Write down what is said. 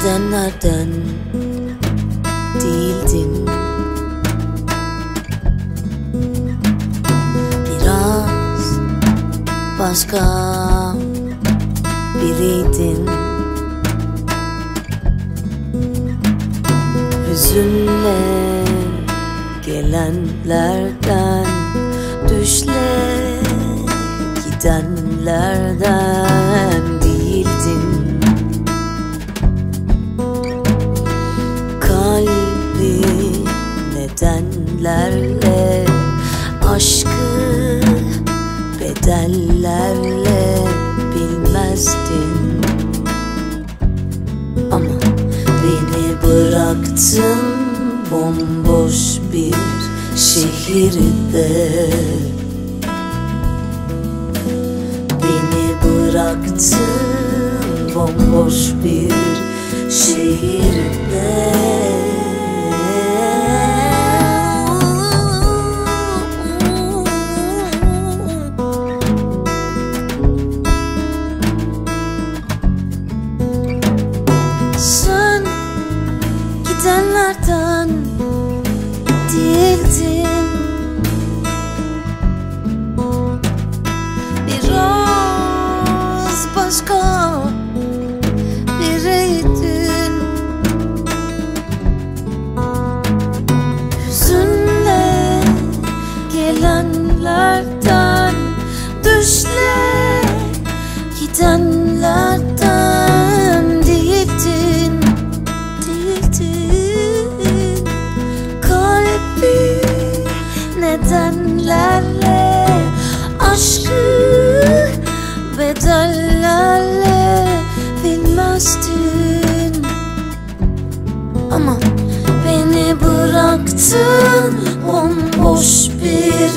gidenlerden değildin. Biraz başka biriydin. Hüzünle gelenlerden, düşle gidenlerden değildin. Kalbi nedenlerle, aşkı bedellerle bilmezdin. Ama beni bıraktın bomboş bir şehirde. Beni bıraktın bomboş bir şehirde. Sen gidenlerden değildin. Biraz başka biriydin. Hüzünle gelenlerden, düşle gidenlerden değildin. Kalbi nedenlerle, aşkı bedellerle bilmezdin. Ama beni bıraktın bomboş bir